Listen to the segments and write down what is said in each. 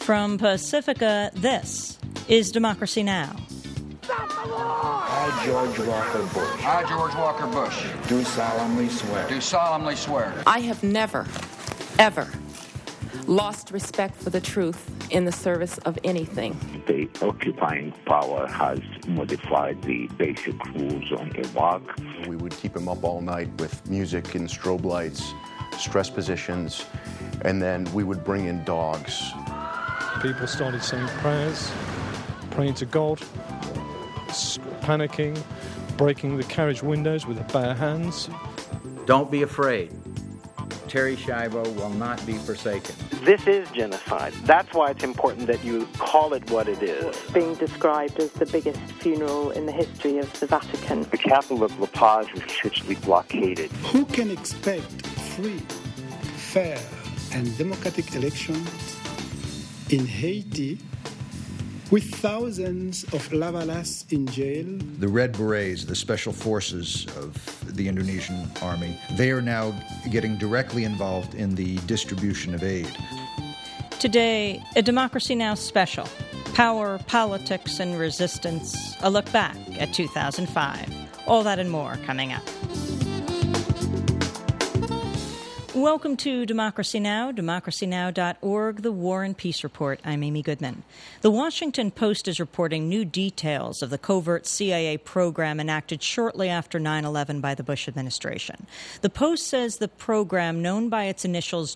From Pacifica, this is Democracy Now! I, George Walker Bush. I, George Walker Bush. Do solemnly swear. Do solemnly swear. I have never, ever lost respect for the truth in the service of anything. The occupying power has modified the basic rules on Iraq. We would keep him up all night with music and strobe lights, stress positions, and then we would bring in dogs. People started saying prayers, praying to God, panicking, breaking the carriage windows with their bare hands. Don't be afraid. Terri Schiavo will not be forsaken. This is genocide. That's why it's important that you call it what it is. Being described as the biggest funeral in the history of the Vatican. The capital of La Paz was essentially blockaded. Who can expect free, fair, and democratic elections in Haiti with thousands of lavalas in jail? The Red Berets, the special forces of the Indonesian army, they are now getting directly involved in the distribution of aid. Today, a Democracy Now! Special. Power, politics, and resistance. A look back at 2005. All that and more coming up. Welcome to Democracy Now!, democracynow.org, the War and Peace Report. I'm Amy Goodman. The Washington Post is reporting new details of the covert CIA program enacted shortly after 9/11 by the Bush administration. The Post says the program, known by its initials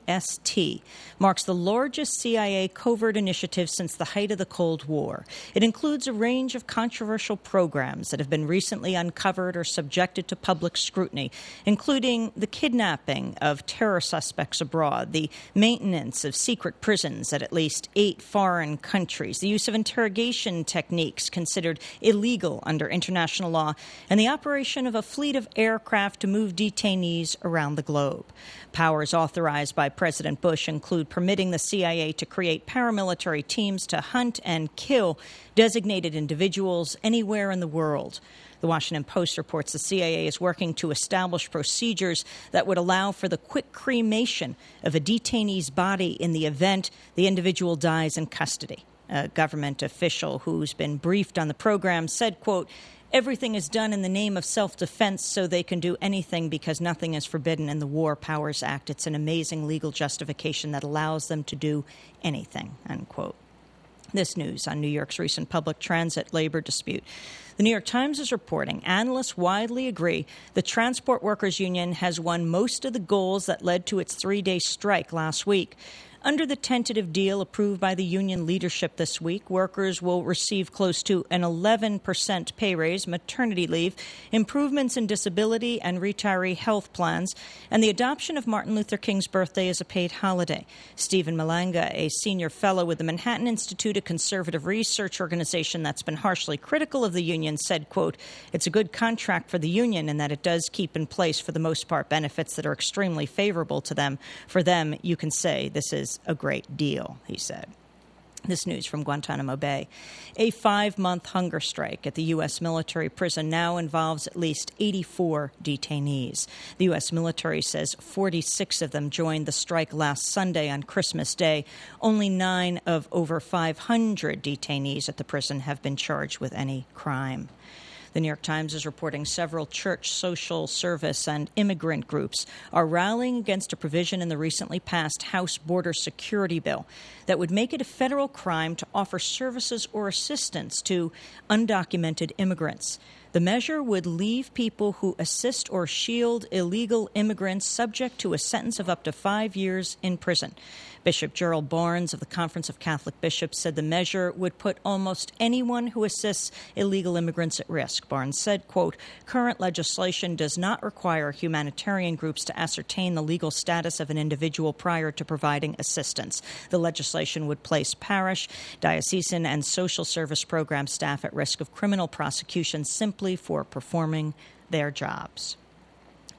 GST, marks the largest CIA covert initiative since the height of the Cold War. It includes a range of controversial programs that have been recently uncovered or subjected to public scrutiny, including the kidnapping of terror suspects abroad, the maintenance of secret prisons at least 8 foreign countries, the use of interrogation techniques considered illegal under international law, and the operation of a fleet of aircraft to move detainees around the globe. Powers authorized by President Bush include permitting the CIA to create paramilitary teams to hunt and kill designated individuals anywhere in the world. The Washington Post reports the CIA is working to establish procedures that would allow for the quick cremation of a detainee's body in the event the individual dies in custody. A government official who's been briefed on the program said, quote, "Everything is done in the name of self-defense so they can do anything because nothing is forbidden in the War Powers Act. It's an amazing legal justification that allows them to do anything," unquote. This news on New York's recent public transit labor dispute. The New York Times is reporting analysts widely agree the Transport Workers Union has won most of the goals that led to its 3-day strike last week. Under the tentative deal approved by the union leadership this week, workers will receive close to an 11% pay raise, maternity leave, improvements in disability and retiree health plans, and the adoption of Martin Luther King's birthday as a paid holiday. Stephen Malanga, a senior fellow with the Manhattan Institute, a conservative research organization that's been harshly critical of the union, said, quote, "It's a good contract for the union in that it does keep in place, for the most part, benefits that are extremely favorable to them. For them, you can say this is a great deal," he said. This news from Guantanamo Bay. A 5-month hunger strike at the U.S. military prison now involves at least 84 detainees. The U.S. military says 46 of them joined the strike last Sunday on Christmas Day. Only 9 of over 500 detainees at the prison have been charged with any crime. The New York Times is reporting several church, social service, and immigrant groups are rallying against a provision in the recently passed House border security bill that would make it a federal crime to offer services or assistance to undocumented immigrants. The measure would leave people who assist or shield illegal immigrants subject to a sentence of up to 5 years in prison. Bishop Gerald Barnes of the Conference of Catholic Bishops said the measure would put almost anyone who assists illegal immigrants at risk. Barnes said, quote, "Current legislation does not require humanitarian groups to ascertain the legal status of an individual prior to providing assistance. The legislation would place parish, diocesan, and social service program staff at risk of criminal prosecution simply for performing their jobs."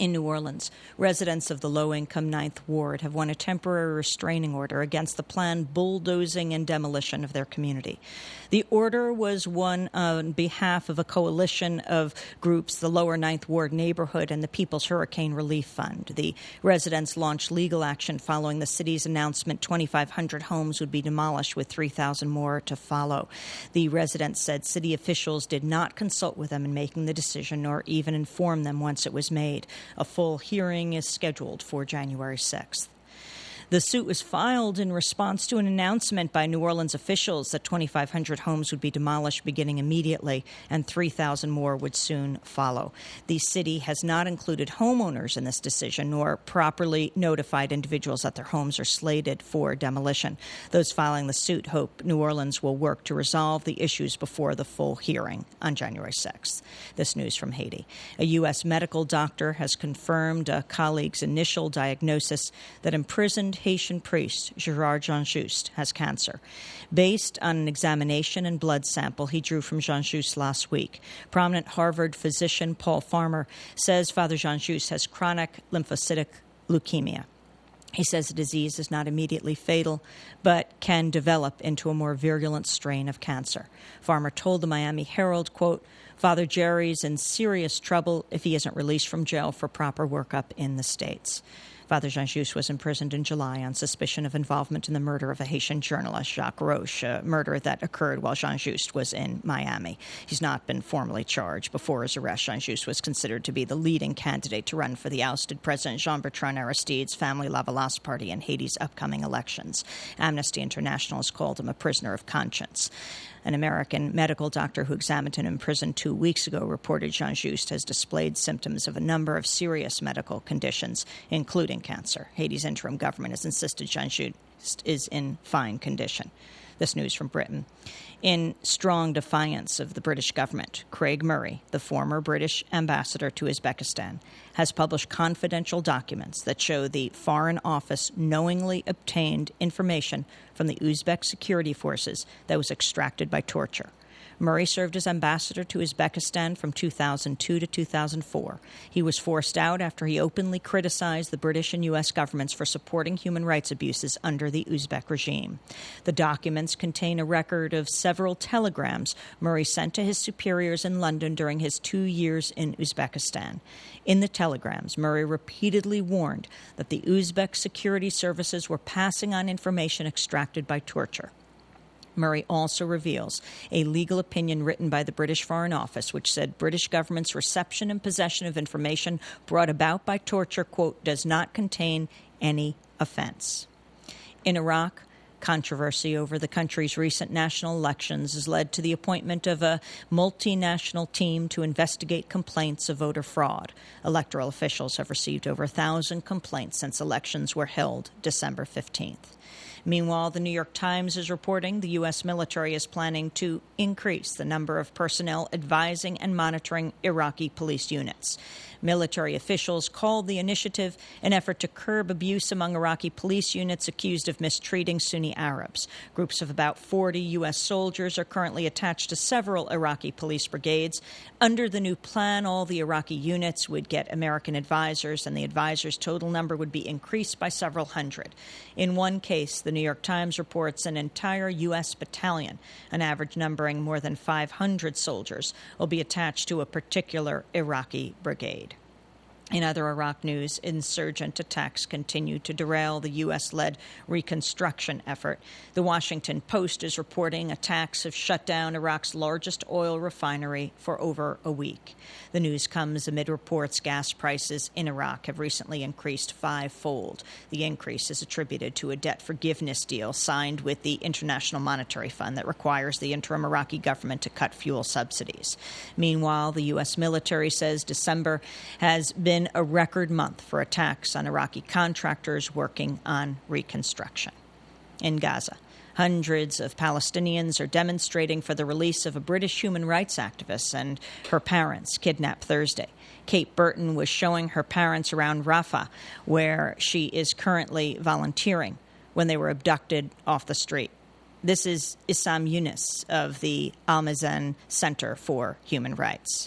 In New Orleans, residents of the low-income Ninth Ward have won a temporary restraining order against the planned bulldozing and demolition of their community. The order was won on behalf of a coalition of groups, the Lower Ninth Ward Neighborhood and the People's Hurricane Relief Fund. The residents launched legal action following the city's announcement 2,500 homes would be demolished, with 3,000 more to follow. The residents said city officials did not consult with them in making the decision or even inform them once it was made. A full hearing is scheduled for January 6th. The suit was filed in response to an announcement by New Orleans officials that 2,500 homes would be demolished beginning immediately and 3,000 more would soon follow. The city has not included homeowners in this decision nor properly notified individuals that their homes are slated for demolition. Those filing the suit hope New Orleans will work to resolve the issues before the full hearing on January 6th. This news from Haiti. A U.S. medical doctor has confirmed a colleague's initial diagnosis that imprisoned Haitian priest Gerard Jean-Just has cancer. Based on an examination and blood sample he drew from Jean-Just last week, prominent Harvard physician Paul Farmer says Father Jean-Just has chronic lymphocytic leukemia. He says the disease is not immediately fatal, but can develop into a more virulent strain of cancer. Farmer told the Miami Herald, quote, "Father Jerry's in serious trouble if he isn't released from jail for proper workup in the States." Father Jean-Just was imprisoned in July on suspicion of involvement in the murder of a Haitian journalist, Jacques Roche, a murder that occurred while Jean-Just was in Miami. He's not been formally charged. Before his arrest, Jean-Just was considered to be the leading candidate to run for the ousted President Jean-Bertrand Aristide's Family Lavalas party in Haiti's upcoming elections. Amnesty International has called him a prisoner of conscience. An American medical doctor who examined him in prison 2 weeks ago reported Jean-Just has displayed symptoms of a number of serious medical conditions, including cancer. Haiti's interim government has insisted Jean-Just is in fine condition. This news from Britain. In strong defiance of the British government, Craig Murray, the former British ambassador to Uzbekistan, has published confidential documents that show the Foreign Office knowingly obtained information from the Uzbek security forces that was extracted by torture. Murray served as ambassador to Uzbekistan from 2002 to 2004. He was forced out after he openly criticized the British and U.S. governments for supporting human rights abuses under the Uzbek regime. The documents contain a record of several telegrams Murray sent to his superiors in London during his 2 years in Uzbekistan. In the telegrams, Murray repeatedly warned that the Uzbek security services were passing on information extracted by torture. Murray also reveals a legal opinion written by the British Foreign Office, which said British government's reception and possession of information brought about by torture, quote, does not contain any offense. In Iraq, controversy over the country's recent national elections has led to the appointment of a multinational team to investigate complaints of voter fraud. Electoral officials have received over 1,000 complaints since elections were held December 15th. Meanwhile, the New York Times is reporting the U.S. military is planning to increase the number of personnel advising and monitoring Iraqi police units. Military officials called the initiative an effort to curb abuse among Iraqi police units accused of mistreating Sunni Arabs. Groups of about 40 U.S. soldiers are currently attached to several Iraqi police brigades. Under the new plan, all the Iraqi units would get American advisors, and the advisors' total number would be increased by several hundred. In one case, the New York Times reports an entire U.S. battalion, an average numbering more than 500 soldiers, will be attached to a particular Iraqi brigade. In other Iraq news, insurgent attacks continue to derail the U.S.-led reconstruction effort. The Washington Post is reporting attacks have shut down Iraq's largest oil refinery for over a week. The news comes amid reports gas prices in Iraq have recently increased fivefold. The increase is attributed to a debt forgiveness deal signed with the International Monetary Fund that requires the interim Iraqi government to cut fuel subsidies. Meanwhile, the U.S. military says December has been a record month for attacks on Iraqi contractors working on reconstruction. In Gaza, hundreds of Palestinians are demonstrating for the release of a British human rights activist and her parents kidnapped Thursday. Kate Burton was showing her parents around Rafah, where she is currently volunteering, when they were abducted off the street. This is Issam Yunus of the Al Mazen Center for Human Rights.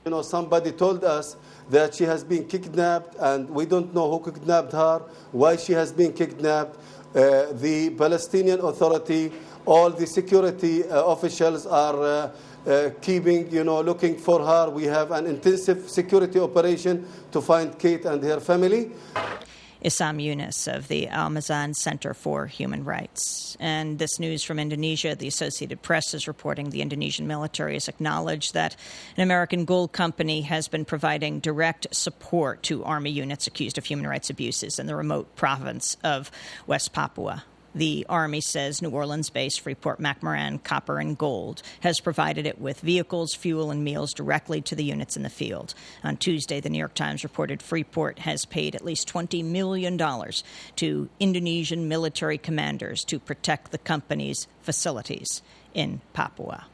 You know, somebody told us that she has been kidnapped, and we don't know who kidnapped her, why she has been kidnapped. The Palestinian Authority, all the security officials are keeping, looking for her. We have an intensive security operation to find Kate and her family. Issam Yunus of the Al-Mazan Center for Human Rights. And this news from Indonesia, the Associated Press is reporting the Indonesian military has acknowledged that an American gold company has been providing direct support to Army units accused of human rights abuses in the remote province of West Papua. The Army says New Orleans-based Freeport-McMoRan Copper and Gold has provided it with vehicles, fuel, and meals directly to the units in the field. On Tuesday, the New York Times reported Freeport has paid at least $20 million to Indonesian military commanders to protect the company's facilities in Papua.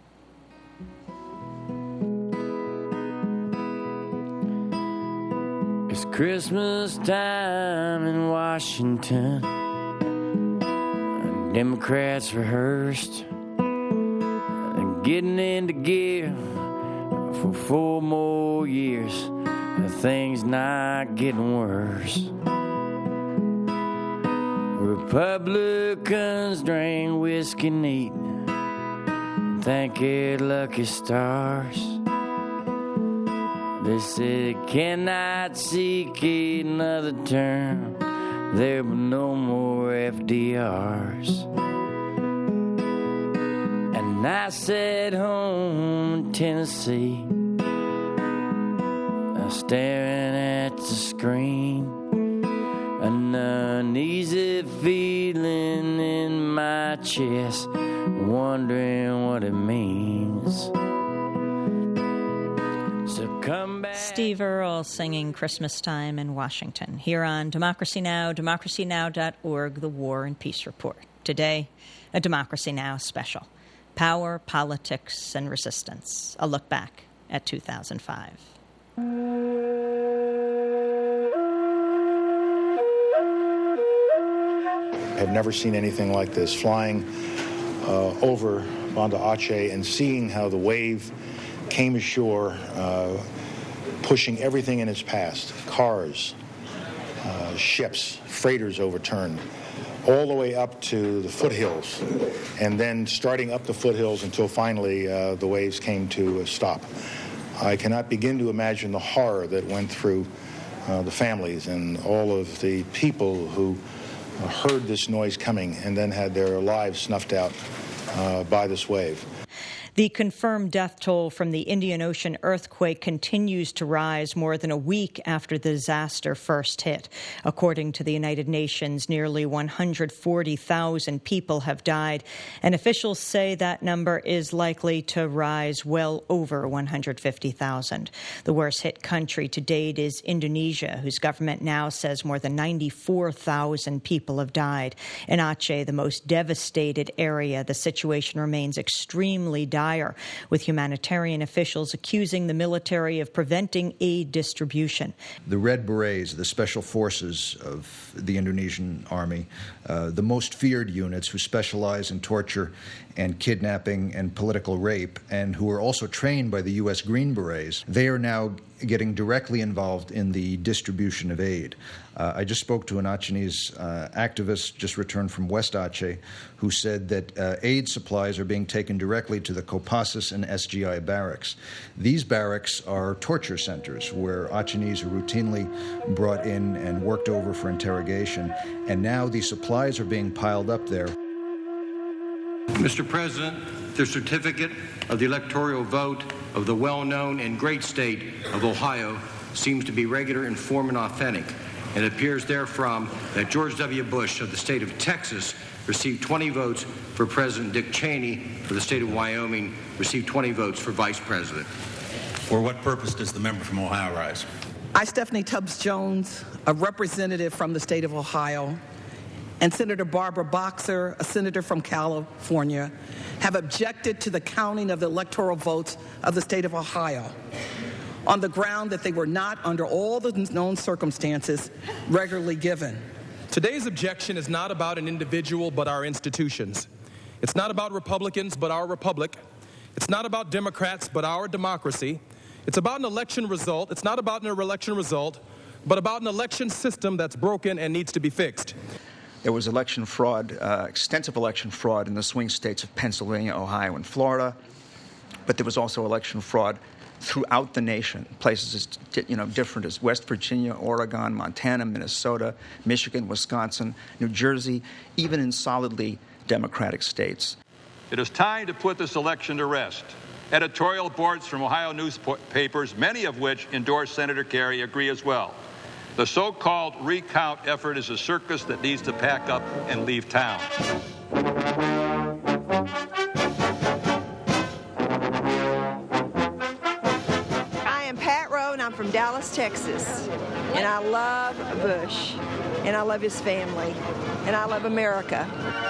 It's Christmas time in Washington. Democrats rehearsed and getting into gear for 4 more years. Things not getting worse. Republicans drink whiskey neat, thank their lucky stars. They said cannot seek another term. There were no more FDRs. And I sat home in Tennessee, staring at the screen, an uneasy feeling in my chest, wondering what it means. Steve Earle singing Christmas Time in Washington here on Democracy Now!, democracynow.org, the War and Peace Report. Today, a Democracy Now! Special. Power, Politics, and Resistance. A look back at 2005. I've never seen anything like this. Flying over Banda Aceh and seeing how the wave came ashore, pushing everything in its path, cars, ships, freighters overturned, all the way up to the foothills, and then starting up the foothills until finally the waves came to a stop. I cannot begin to imagine the horror that went through the families and all of the people who heard this noise coming and then had their lives snuffed out by this wave. The confirmed death toll from the Indian Ocean earthquake continues to rise more than a week after the disaster first hit. According to the United Nations, nearly 140,000 people have died, and officials say that number is likely to rise well over 150,000. The worst-hit country to date is Indonesia, whose government now says more than 94,000 people have died. In Aceh, the most devastated area, the situation remains extremely dire, with humanitarian officials accusing the military of preventing aid distribution. The Red Berets, the special forces of the Indonesian army, the most feared units who specialize in torture and kidnapping and political rape, and who are also trained by the U.S. Green Berets, they are now getting directly involved in the distribution of aid. I just spoke to an Achenese activist just returned from West Aceh who said that aid supplies are being taken directly to the Kopassus and SGI barracks. These barracks are torture centers where Achenese are routinely brought in and worked over for interrogation, and now these supplies are being piled up there. Mr. President, the certificate of the electoral vote of the well-known and great state of Ohio seems to be regular, in form, and authentic. It appears therefrom that George W. Bush of the state of Texas received 20 votes for President. Dick Cheney for the state of Wyoming received 20 votes for Vice President. For what purpose does the member from Ohio rise? I, Stephanie Tubbs Jones, a representative from the state of Ohio, and Senator Barbara Boxer, a senator from California, have objected to the counting of the electoral votes of the state of Ohio on the ground that they were not, under all the known circumstances, regularly given. Today's objection is not about an individual, but our institutions. It's not about Republicans, but our republic. It's not about Democrats, but our democracy. It's about an election result. It's not about an election result, but about an election system that's broken and needs to be fixed. There was election fraud, extensive election fraud in the swing states of Pennsylvania, Ohio, and Florida. But there was also election fraud throughout the nation, places as different as West Virginia, Oregon, Montana, Minnesota, Michigan, Wisconsin, New Jersey, even in solidly Democratic states. It is time to put this election to rest. Editorial boards from Ohio newspapers, many of which endorse Senator Kerry, agree as well. The so-called recount effort is a circus that needs to pack up and leave town. I'm from Dallas, Texas, and I love Bush, and I love his family, and I love America.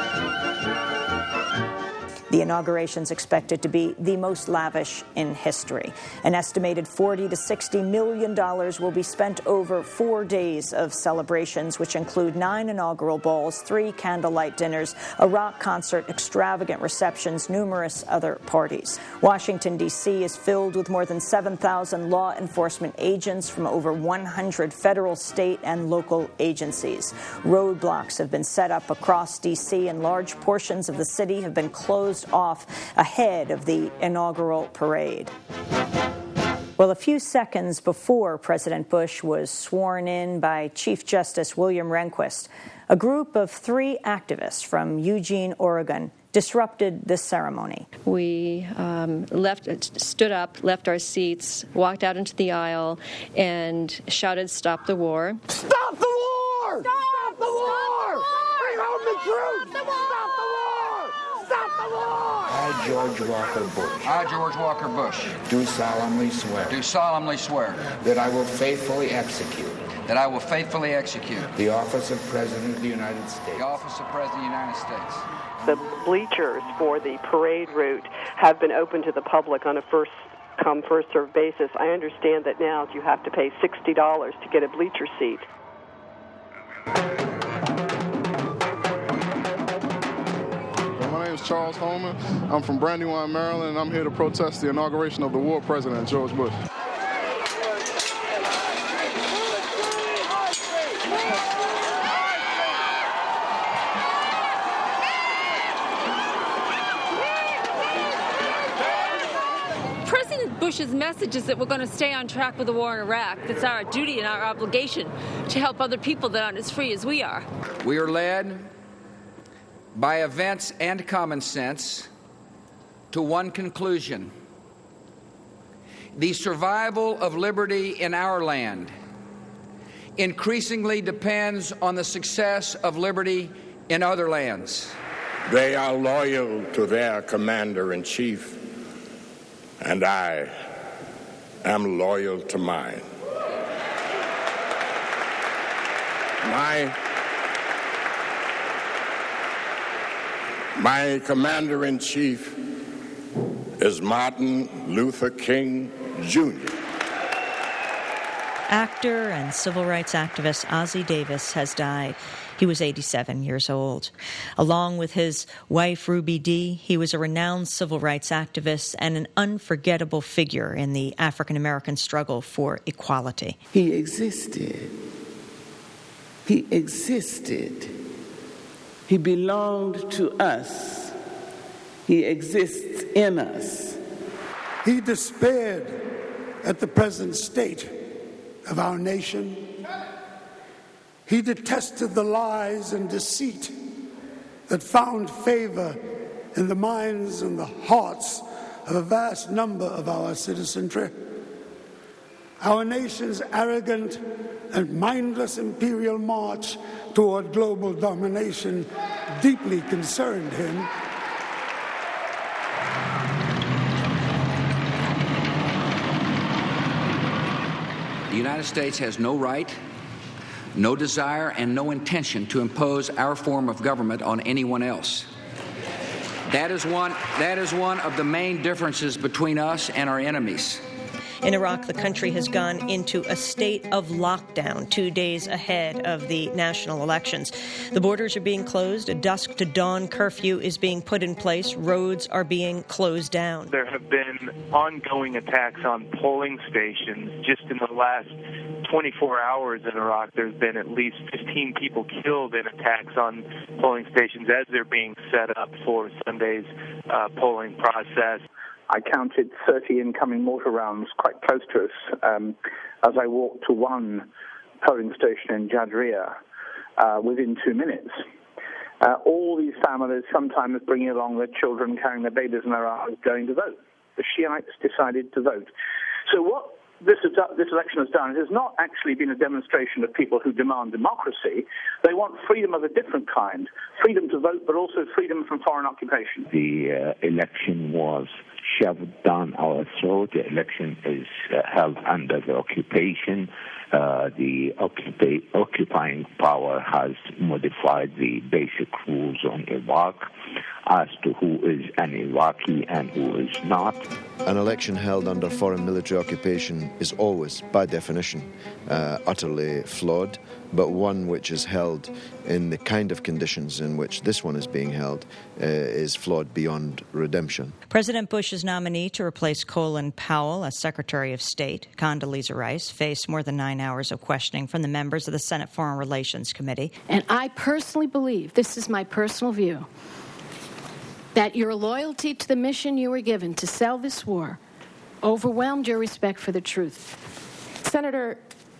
The inauguration is expected to be the most lavish in history. An estimated $40 to $60 million will be spent over 4 days of celebrations, which include 9 inaugural balls, 3 candlelight dinners, a rock concert, extravagant receptions, numerous other parties. Washington, D.C. is filled with more than 7,000 law enforcement agents from over 100 federal, state, and local agencies. Roadblocks have been set up across D.C., and large portions of the city have been closed off ahead of the inaugural parade. Well, a few seconds before President Bush was sworn in by Chief Justice William Rehnquist, a group of 3 activists from Eugene, Oregon, disrupted this ceremony. We stood up, left our seats, walked out into the aisle, and shouted, "Stop the war." Stop the war! Stop the war! Bring home the truth! Stop the war! Stop the war! I, George Walker Bush. I, George Walker Bush. Do solemnly swear. Do solemnly swear. That I will faithfully execute. That I will faithfully execute. The office of President of the United States. The office of President of the United States. The bleachers for the parade route have been open to the public on a first-come, first-served basis. I understand that now you have to pay $60 to get a bleacher seat. My name is Charles Holman. I'm from Brandywine, Maryland, and I'm here to protest the inauguration of the war president, George Bush. Bush's message is that we're going to stay on track with the war in Iraq. That's our duty and our obligation to help other people that aren't as free as we are. We are led by events and common sense to one conclusion: the survival of liberty in our land increasingly depends on the success of liberty in other lands. They are loyal to their commander-in-chief, and I am loyal to mine. My commander-in-chief is Martin Luther King, Jr. Actor and civil rights activist Ossie Davis has died. He was 87 years old. Along with his wife, Ruby Dee, he was a renowned civil rights activist and an unforgettable figure in the African-American struggle for equality. He existed. He existed. He belonged to us. He exists in us. He despaired at the present state of our nation. He detested the lies and deceit that found favor in the minds and the hearts of a vast number of our citizenry. Our nation's arrogant and mindless imperial march toward global domination deeply concerned him. The United States has no right, no desire, and no intention to impose our form of government on anyone else. That is one of the main differences between us and our enemies. In Iraq, the country has gone into a state of lockdown 2 days ahead of the national elections. The borders are being closed. A dusk-to-dawn curfew is being put in place. Roads are being closed down. There have been ongoing attacks on polling stations. Just in the last 24 hours in Iraq, there's been at least 15 people killed in attacks on polling stations as they're being set up for Sunday's polling process. I counted 30 incoming mortar rounds quite close to us as I walked to one polling station in Jadria within 2 minutes. All these families, sometimes bringing along their children, carrying their babies in their arms, going to vote. The Shiites decided to vote. So what this election has done, it has not actually been a demonstration of people who demand democracy. They want freedom of a different kind, freedom to vote, but also freedom from foreign occupation. The election was shoved down our throat. The election is held under the occupation. The occupying power has modified the basic rules on Iraq as to who is an Iraqi and who is not. An election held under foreign military occupation is always, by definition, utterly flawed, but one which is held in the kind of conditions in which this one is being held is flawed beyond redemption. President Bush's nominee to replace Colin Powell as Secretary of State, Condoleezza Rice, faced more than 9 hours of questioning from the members of the Senate Foreign Relations Committee. And I personally believe, this is my personal view, that your loyalty to the mission you were given to sell this war overwhelmed your respect for the truth. Senator,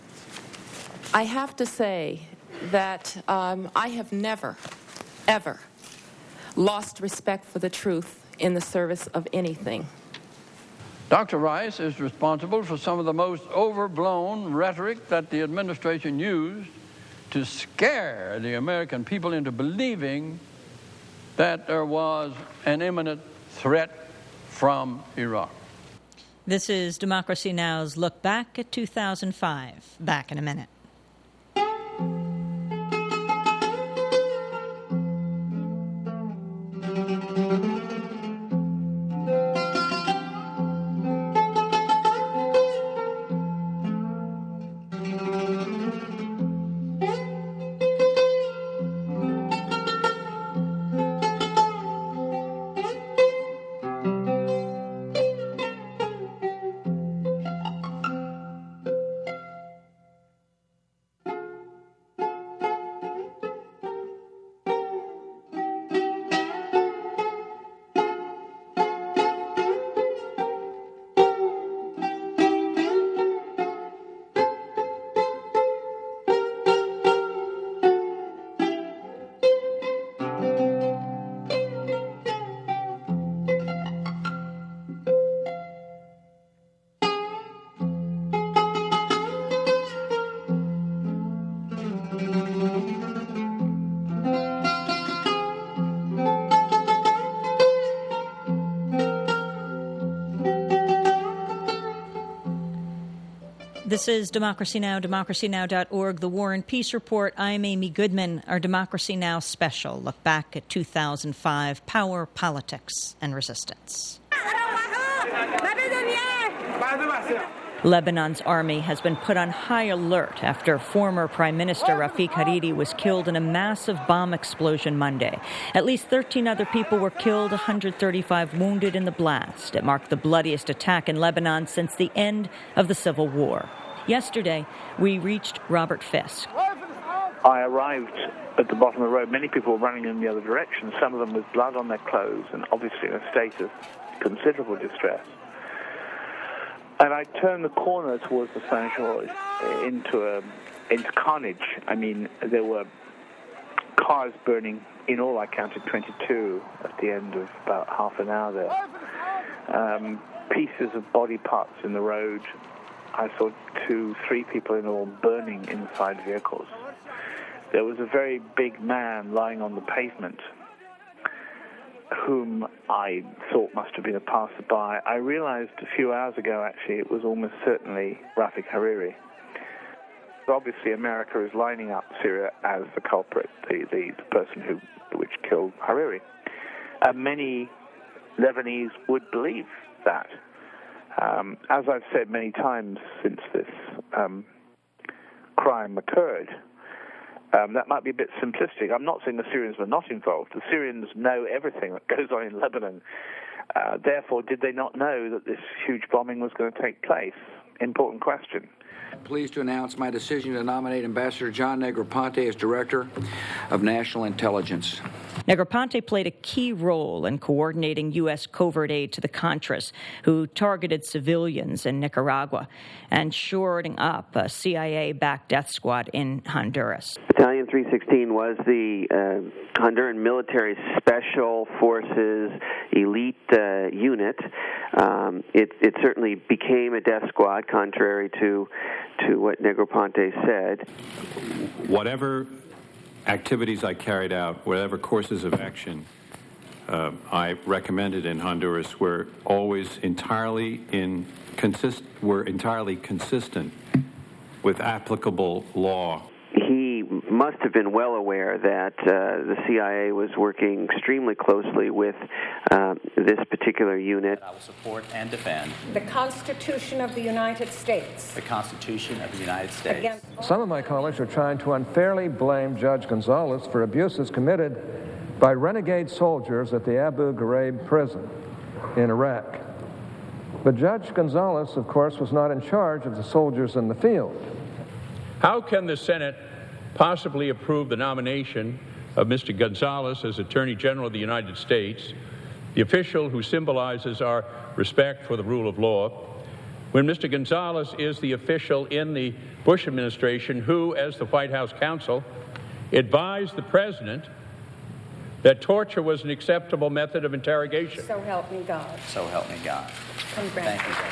I have to say that I have never, ever lost respect for the truth in the service of anything. Dr. Rice is responsible for some of the most overblown rhetoric that the administration used to scare the American people into believing that there was an imminent threat from Iraq. This is Democracy Now!'s Look Back at 2005. Back in a minute. This is Democracy Now!, democracynow.org, the War and Peace Report. I'm Amy Goodman. Our Democracy Now! Special look back at 2005, power, politics, and resistance. Lebanon's army has been put on high alert after former Prime Minister Rafik Hariri was killed in a massive bomb explosion Monday. At least 13 other people were killed, 135 wounded in the blast. It marked the bloodiest attack in Lebanon since the end of the civil war. Yesterday, we reached Robert Fisk. I arrived at the bottom of the road. Many people were running in the other direction, some of them with blood on their clothes and obviously in a state of considerable distress. And I turned the corner towards the Saint-Georges into carnage. I mean, there were cars burning. In all, I counted 22 at the end of about half an hour there. Pieces of body parts in the road. I saw 2-3 people in all burning inside vehicles. There was a very big man lying on the pavement whom I thought must have been a passerby. I realized a few hours ago, actually, it was almost certainly Rafik Hariri. Obviously, America is lining up Syria as the culprit, the person which killed Hariri. Many Lebanese would believe that. As I've said many times since this crime occurred, that might be a bit simplistic. I'm not saying the Syrians were not involved. The Syrians know everything that goes on in Lebanon. Therefore, did they not know that this huge bombing was going to take place? Important question. Pleased to announce my decision to nominate Ambassador John Negroponte as Director of National Intelligence. Negroponte played a key role in coordinating U.S. covert aid to the Contras, who targeted civilians in Nicaragua, and shoring up a CIA-backed death squad in Honduras. Battalion 316 was the Honduran military special forces elite unit. It certainly became a death squad, contrary to what Negroponte said. Whatever activities I carried out, whatever courses of action I recommended in Honduras, were always entirely consistent with applicable law. He must have been well aware that the CIA was working extremely closely with this particular unit. I will support and defend the Constitution of the United States. The Constitution of the United States. Some of my colleagues are trying to unfairly blame Judge Gonzales for abuses committed by renegade soldiers at the Abu Ghraib prison in Iraq. But Judge Gonzales, of course, was not in charge of the soldiers in the field. How can the Senate possibly approve the nomination of Mr. Gonzales as Attorney General of the United States, the official who symbolizes our respect for the rule of law, when Mr. Gonzales is the official in the Bush administration who, as the White House counsel, advised the President that torture was an acceptable method of interrogation? So help me God. So help me God. Thank you.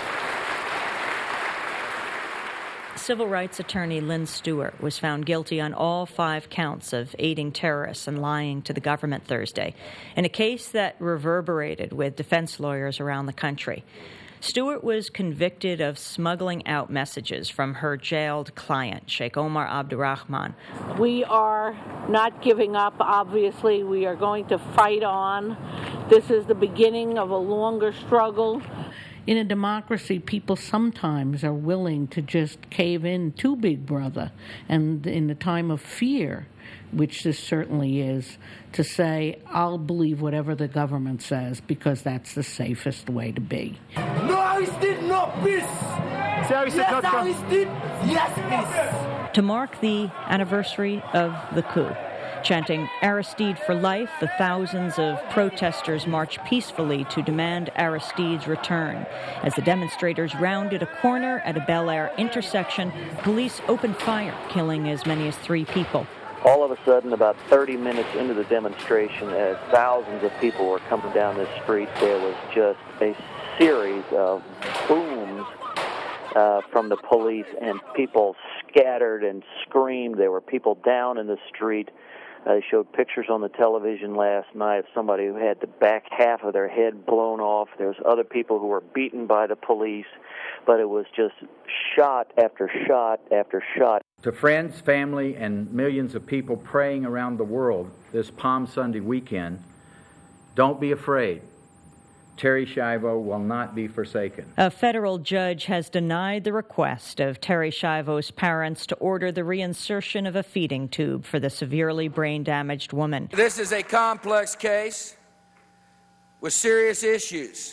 Civil rights attorney Lynn Stewart was found guilty on all 5 counts of aiding terrorists and lying to the government Thursday, in a case that reverberated with defense lawyers around the country. Stewart was convicted of smuggling out messages from her jailed client, Sheikh Omar Abdurrahman. We are not giving up, obviously. We are going to fight on. This is the beginning of a longer struggle. In a democracy, people sometimes are willing to just cave in to Big Brother, and in a time of fear, which this certainly is, to say, I'll believe whatever the government says because that's the safest way to be. No Aristide, no peace! Yes, Aristide, yes, peace! To mark the anniversary of the coup, chanting Aristide for life, the thousands of protesters marched peacefully to demand Aristide's return. As the demonstrators rounded a corner at a Bel Air intersection, police opened fire, killing as many as 3 people. All of a sudden, about 30 minutes into the demonstration, as thousands of people were coming down the street, there was just a series of booms from the police, and people scattered and screamed. There were people down in the street. They showed pictures on the television last night of somebody who had the back half of their head blown off. There was other people who were beaten by the police, but it was just shot after shot after shot. To friends, family, and millions of people praying around the world this Palm Sunday weekend, don't be afraid. Terri Schiavo will not be forsaken. A federal judge has denied the request of Terri Schiavo's parents to order the reinsertion of a feeding tube for the severely brain-damaged woman. This is a complex case with serious issues.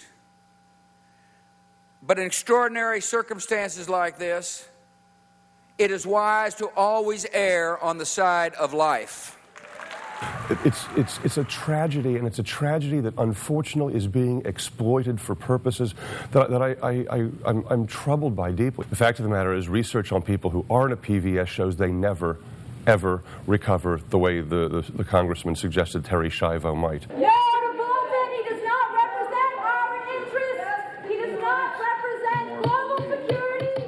But in extraordinary circumstances like this, it is wise to always err on the side of life. It's a tragedy, and it's a tragedy that unfortunately is being exploited for purposes that I'm troubled by deeply. The fact of the matter is, research on people who are in a PVS shows they never, ever recover the way the congressman suggested Terri Schiavo might. No, Bolton, he does not represent our interests. He does not represent global security.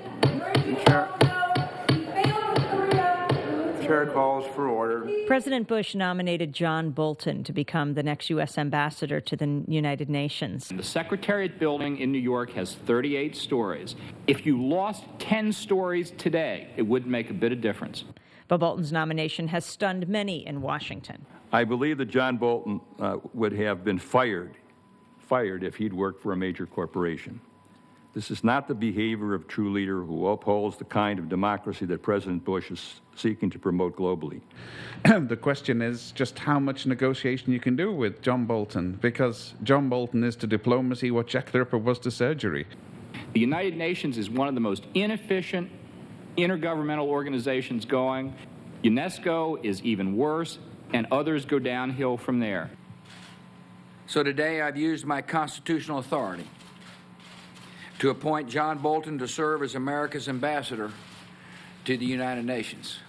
Chair calls for order. President Bush nominated John Bolton to become the next U.S. ambassador to the United Nations. The Secretariat building in New York has 38 stories. If you lost 10 stories today, it wouldn't make a bit of difference. But Bolton's nomination has stunned many in Washington. I believe that John Bolton would have been fired if he'd worked for a major corporation. This is not the behavior of a true leader who upholds the kind of democracy that President Bush is seeking to promote globally. The question is just how much negotiation you can do with John Bolton, because John Bolton is to diplomacy what Jack the Ripper was to surgery. The United Nations is one of the most inefficient intergovernmental organizations going. UNESCO is even worse, and others go downhill from there. So today I've used my constitutional authority to appoint John Bolton to serve as America's ambassador to the United Nations.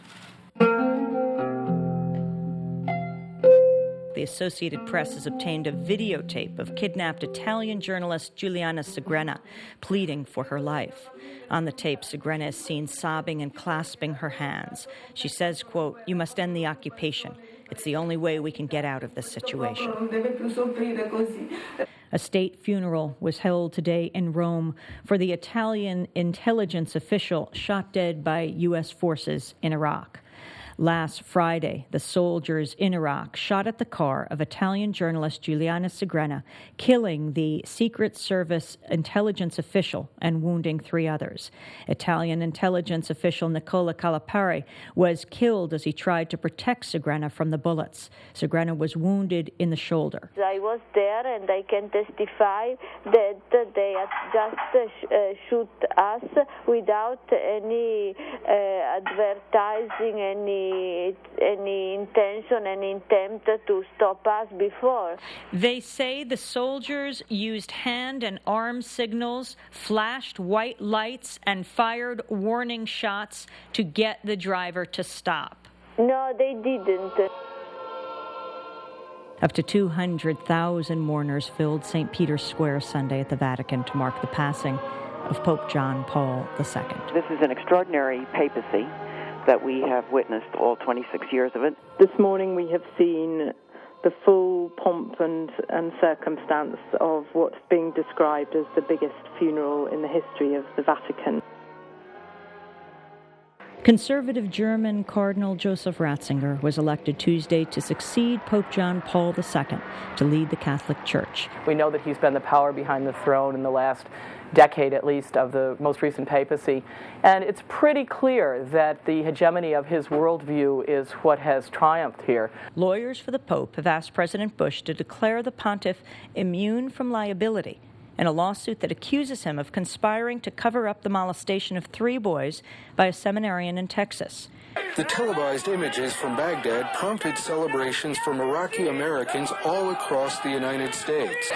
The Associated Press has obtained a videotape of kidnapped Italian journalist Giuliana Segrena pleading for her life. On the tape, Segrena is seen sobbing and clasping her hands. She says, quote, "You must end the occupation. It's the only way we can get out of this situation." A state funeral was held today in Rome for the Italian intelligence official shot dead by U.S. forces in Iraq. Last Friday, the soldiers in Iraq shot at the car of Italian journalist Giuliana Segrena, killing the Secret Service intelligence official and wounding 3 others. Italian intelligence official Nicola Calipari was killed as he tried to protect Segrena from the bullets. Segrena was wounded in the shoulder. I was there and I can testify that they just shoot us without any advertising, any intention and intent to stop us before. They say the soldiers used hand and arm signals, flashed white lights, and fired warning shots to get the driver to stop. No, they didn't. Up to 200,000 mourners filled St. Peter's Square Sunday at the Vatican to mark the passing of Pope John Paul II. This is an extraordinary papacy that we have witnessed all 26 years of it. This morning we have seen the full pomp and circumstance of what's being described as the biggest funeral in the history of the Vatican. Conservative German Cardinal Joseph Ratzinger was elected Tuesday to succeed Pope John Paul II to lead the Catholic Church. We know that he's been the power behind the throne in the last decade, at least, of the most recent papacy. And it's pretty clear that the hegemony of his worldview is what has triumphed here. Lawyers for the Pope have asked President Bush to declare the pontiff immune from liability in a lawsuit that accuses him of conspiring to cover up the molestation of 3 boys by a seminarian in Texas. The televised images from Baghdad prompted celebrations from Iraqi Americans all across the United States.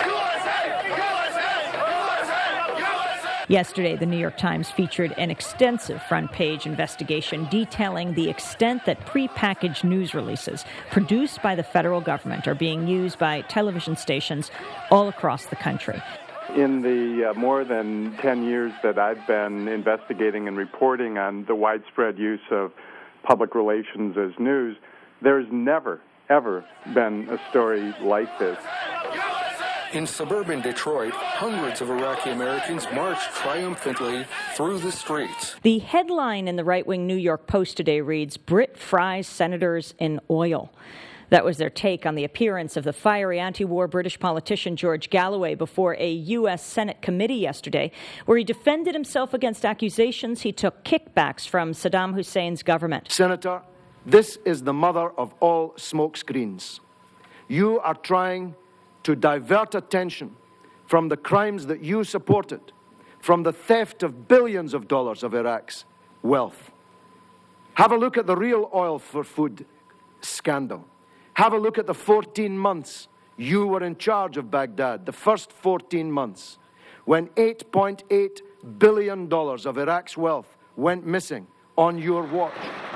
Yesterday, the New York Times featured an extensive front-page investigation detailing the extent that prepackaged news releases produced by the federal government are being used by television stations all across the country. In the more than 10 years that I've been investigating and reporting on the widespread use of public relations as news, there's never, ever been a story like this. In suburban Detroit, hundreds of Iraqi Americans marched triumphantly through the streets. The headline in the right-wing New York Post today reads, "Brit fries senators in oil." That was their take on the appearance of the fiery anti-war British politician George Galloway before a U.S. Senate committee yesterday, where he defended himself against accusations he took kickbacks from Saddam Hussein's government. Senator, this is the mother of all smokescreens. You are trying to divert attention from the crimes that you supported, from the theft of billions of dollars of Iraq's wealth. Have a look at the real oil for food scandal. Have a look at the 14 months you were in charge of Baghdad, the first 14 months, when $8.8 billion of Iraq's wealth went missing on your watch.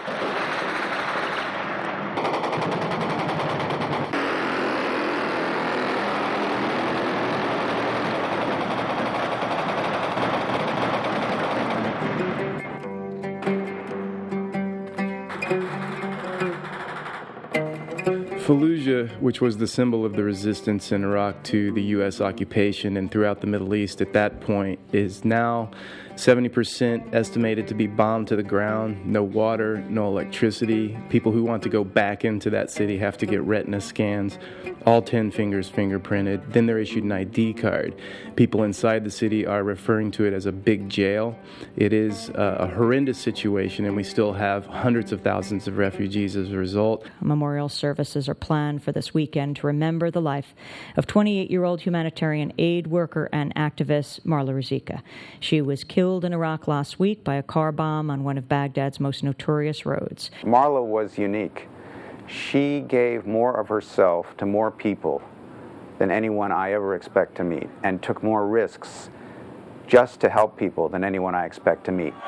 Fallujah, which was the symbol of the resistance in Iraq to the U.S. occupation and throughout the Middle East at that point, is now 70% estimated to be bombed to the ground, no water, no electricity. People who want to go back into that city have to get retina scans, all 10 fingers fingerprinted. Then they're issued an ID card. People inside the city are referring to it as a big jail. It is a horrendous situation, and we still have hundreds of thousands of refugees as a result. Memorial services are planned for this weekend to remember the life of 28-year-old humanitarian aid worker and activist Marla Ruzicka. She was killed in Iraq last week by a car bomb on one of Baghdad's most notorious roads. Marla was unique. She gave more of herself to more people than anyone I ever expect to meet, and took more risks just to help people than anyone I expect to meet.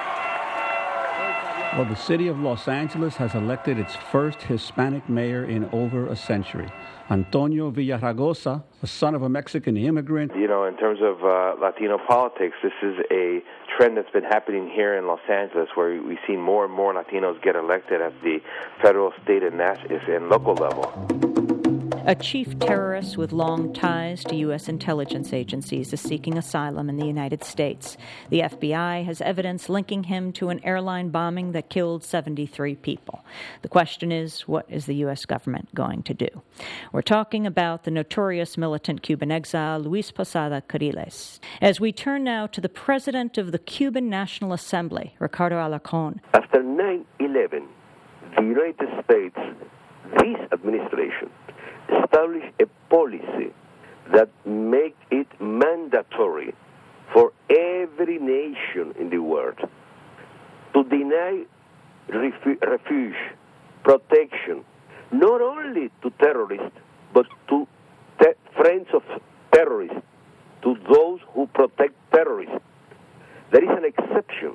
Well, the city of Los Angeles has elected its first Hispanic mayor in over a century. Antonio Villaraigosa, the son of a Mexican immigrant. You know, in terms of Latino politics, this is a trend that's been happening here in Los Angeles, where we've seen more and more Latinos get elected at the federal, state, and local level. A chief terrorist with long ties to U.S. intelligence agencies is seeking asylum in the United States. The FBI has evidence linking him to an airline bombing that killed 73 people. The question is, what is the U.S. government going to do? We're talking about the notorious militant Cuban exile, Luis Posada Carriles. As we turn now to the president of the Cuban National Assembly, Ricardo Alarcón. After 9/11, the United States, this administration, established a policy that make it mandatory for every nation in the world to deny refuge, protection, not only to terrorists, but to friends of terrorists, to those who protect terrorists. There is an exception.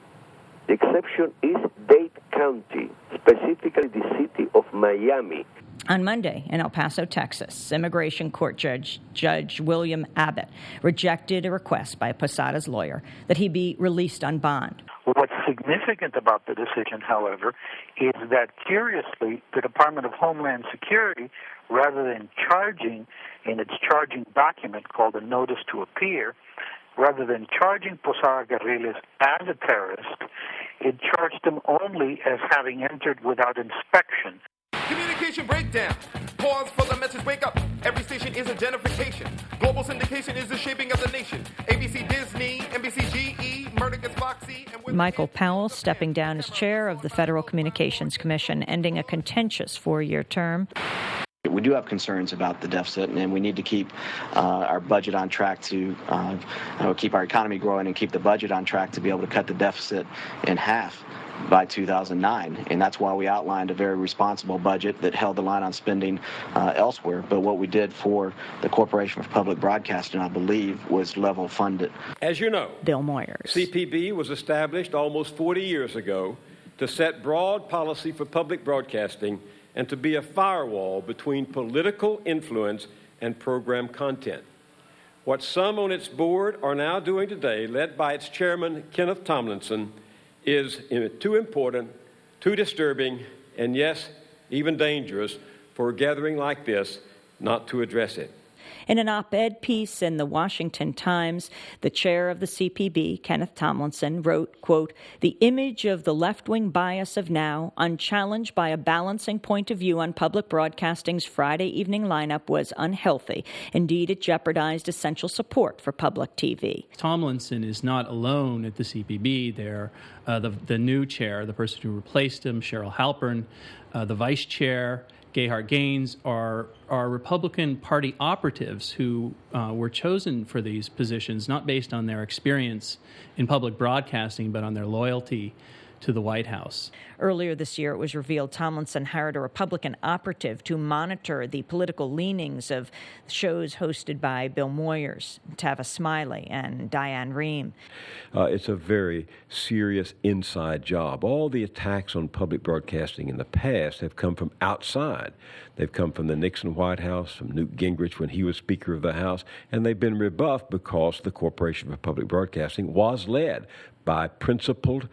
The exception is Dade County, specifically the city of Miami. On Monday in El Paso, Texas, Immigration Court Judge William Abbott rejected a request by Posada's lawyer that he be released on bond. What's significant about the decision, however, is that, curiously, the Department of Homeland Security, rather than charging in its charging document called a notice to appear, rather than charging Posada Carriles as a terrorist, it charged him only as having entered without inspection. Communication breakdown. Pause for the message. Wake up. Every station is a gentrification. Global syndication is the shaping of the nation. ABC, Disney, NBC, GE, Murdoch gets Foxy. Michael Powell stepping down as chair of the Federal Communications Commission, ending a contentious 4-year term. We do have concerns about the deficit, and we need to keep our budget on track to keep our economy growing and keep the budget on track to be able to cut the deficit in half by 2009, and that's why we outlined a very responsible budget that held the line on spending elsewhere. But what we did for the Corporation for Public Broadcasting, I believe, was level funded. As you know, Bill Moyers. CPB was established almost 40 years ago to set broad policy for public broadcasting and to be a firewall between political influence and program content. What some on its board are now doing today, led by its chairman, Kenneth Tomlinson, is too important, too disturbing, and yes, even dangerous for a gathering like this not to address it. In an op-ed piece in the Washington Times, the chair of the CPB, Kenneth Tomlinson, wrote, quote, "The image of the left-wing bias of now, unchallenged by a balancing point of view on public broadcasting's Friday evening lineup, was unhealthy. Indeed, it jeopardized essential support for public TV." Tomlinson is not alone at the CPB. There, the new chair, the person who replaced him, Cheryl Halpern, the vice chair, Gayhart Gaines, are Republican Party operatives who were chosen for these positions, not based on their experience in public broadcasting, but on their loyalty to the White House. Earlier this year, it was revealed Tomlinson hired a Republican operative to monitor the political leanings of shows hosted by Bill Moyers, Tavis Smiley, and Diane Rehm. It's a very serious inside job. All the attacks on public broadcasting in the past have come from outside. They've come from the Nixon White House, from Newt Gingrich when he was Speaker of the House, and they've been rebuffed because the Corporation for Public Broadcasting was led by principled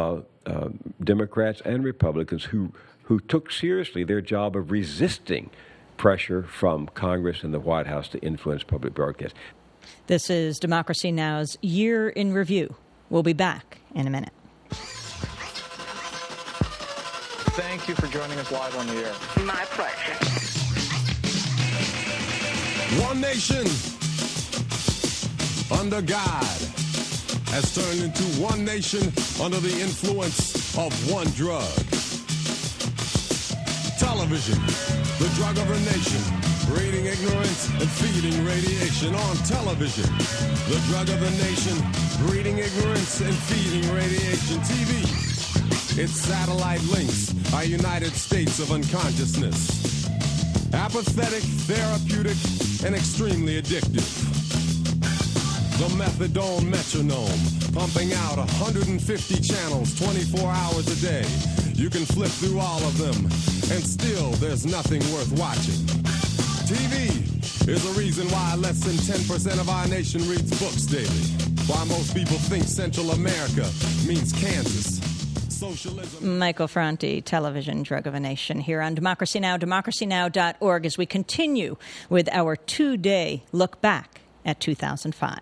Democrats and Republicans who took seriously their job of resisting pressure from Congress and the White House to influence public broadcast. This is Democracy Now!'s Year in Review. We'll be back in a minute. Thank you for joining us live on the air. My pleasure. One nation under God has turned into one nation under the influence of one drug. Television, the drug of a nation, breeding ignorance and feeding radiation. On television, the drug of a nation, breeding ignorance and feeding radiation. TV, its satellite links, our United States of unconsciousness. Apathetic, therapeutic, and extremely addictive. The methadone metronome, pumping out 150 channels 24 hours a day. You can flip through all of them, and still there's nothing worth watching. TV is the reason why less than 10% of our nation reads books daily. Why most people think Central America means Kansas. Socialism. Michael Franti, Television, Drug of a Nation, here on Democracy Now!, democracynow.org, as we continue with our two-day look back at 2005.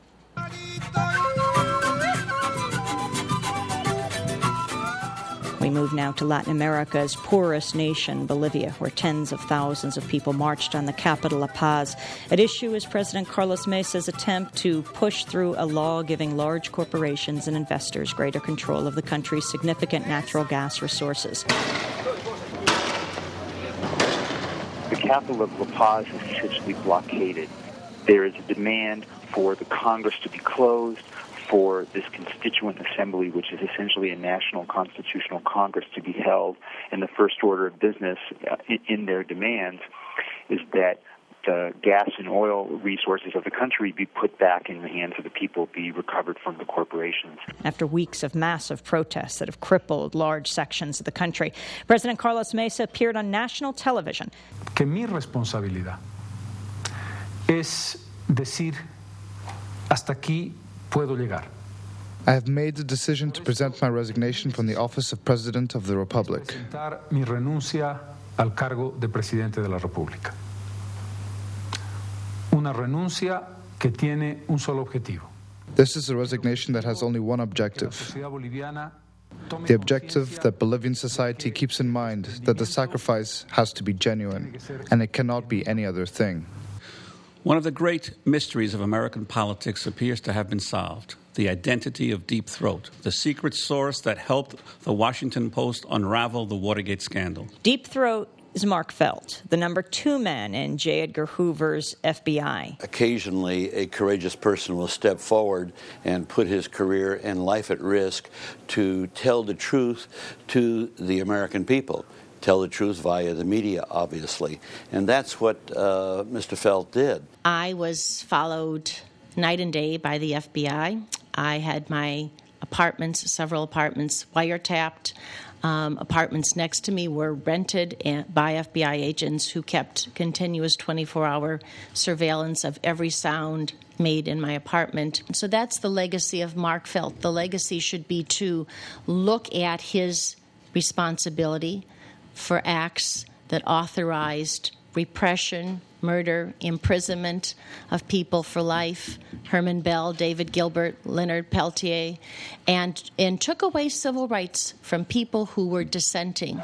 We move now to Latin America's poorest nation, Bolivia, where tens of thousands of people marched on the capital, La Paz. At issue is President Carlos Mesa's attempt to push through a law giving large corporations and investors greater control of the country's significant natural gas resources. The capital of La Paz is essentially blockaded. There is a demand for the Congress to be closed, for this constituent assembly, which is essentially a national constitutional Congress, to be held. And the first order of business in their demands is that the gas and oil resources of the country be put back in the hands of the people, be recovered from the corporations. After weeks of massive protests that have crippled large sections of the country, President Carlos Mesa appeared on national television. Que mi responsabilidad es decir, hasta aquí puedo llegar. I have made the decision to present my resignation from the office of President of the Republic. Presentar mi renuncia al cargo de Presidente de la República. Una renuncia que tiene un solo objetivo. This is a resignation that has only one objective. The objective that Bolivian society keeps in mind, that the sacrifice has to be genuine, and it cannot be any other thing. One of the great mysteries of American politics appears to have been solved: the identity of Deep Throat, the secret source that helped the Washington Post unravel the Watergate scandal. Deep Throat is Mark Felt, the number 2 man in J. Edgar Hoover's FBI. Occasionally, a courageous person will step forward and put his career and life at risk to tell the truth to the American people. Tell the truth via the media, obviously. And that's what Mr. Felt did. I was followed night and day by the FBI. I had my apartments, several apartments, wiretapped. Apartments next to me were rented by FBI agents who kept continuous 24-hour surveillance of every sound made in my apartment. So that's the legacy of Mark Felt. The legacy should be to look at his responsibility for acts that authorized repression, murder, imprisonment of people for life, Herman Bell, David Gilbert, Leonard Peltier, and took away civil rights from people who were dissenting.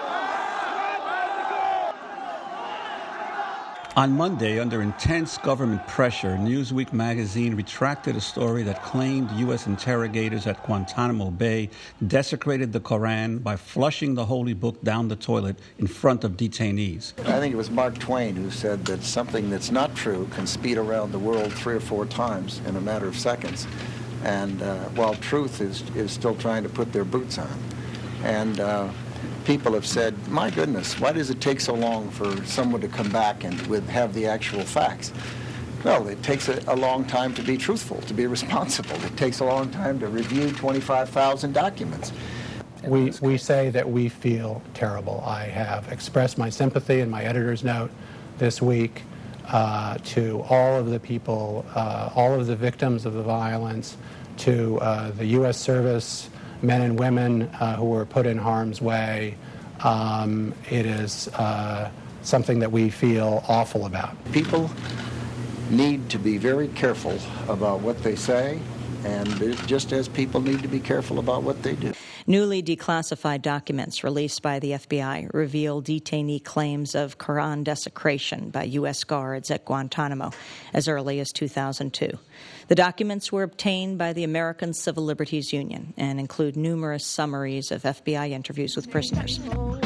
On Monday, under intense government pressure, Newsweek magazine retracted a story that claimed U.S. interrogators at Guantanamo Bay desecrated the Koran by flushing the holy book down the toilet in front of detainees. I think it was Mark Twain who said that something that's not true can speed around the world 3 or 4 times in a matter of seconds. And while truth is still trying to put their boots on. And people have said, my goodness, why does it take so long for someone to come back and have the actual facts? Well, it takes a long time to be truthful, to be responsible. It takes a long time to review 25,000 documents. We say that we feel terrible. I have expressed my sympathy in my editor's note this week to all of the people, all of the victims of the violence, to the U.S. service men and women who were put in harm's way. It is something that we feel awful about. People need to be very careful about what they say just as people need to be careful about what they do. Newly declassified documents released by the FBI reveal detainee claims of Quran desecration by U.S. guards at Guantanamo as early as 2002. The documents were obtained by the American Civil Liberties Union and include numerous summaries of FBI interviews with prisoners.